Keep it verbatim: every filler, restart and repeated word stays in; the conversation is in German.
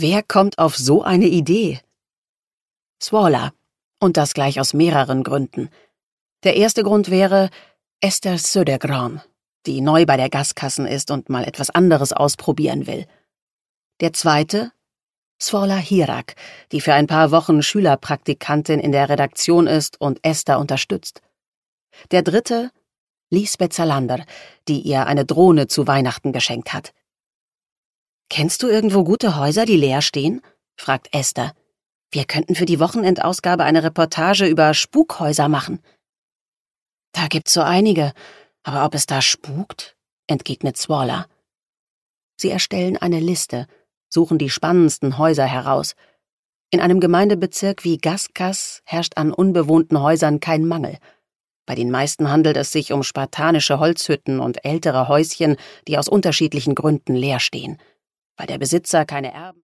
Wer kommt auf so eine Idee? Swaller. Und das gleich aus mehreren Gründen. Der erste Grund wäre Esther Södergran, die neu bei der Gaskassen ist und mal etwas anderes ausprobieren will. Der zweite? Svorla Hirak, die für ein paar Wochen Schülerpraktikantin in der Redaktion ist und Esther unterstützt. Der dritte? Lisbeth Salander, die ihr eine Drohne zu Weihnachten geschenkt hat. »Kennst du irgendwo gute Häuser, die leer stehen?« fragt Esther. »Wir könnten für die Wochenendausgabe eine Reportage über Spukhäuser machen.« »Da gibt's so einige, aber ob es da spukt?« entgegnet Swaller. Sie erstellen eine Liste, suchen die spannendsten Häuser heraus. In einem Gemeindebezirk wie Gaskas herrscht an unbewohnten Häusern kein Mangel. Bei den meisten handelt es sich um spartanische Holzhütten und ältere Häuschen, die aus unterschiedlichen Gründen leer stehen. Weil der Besitzer keine Erben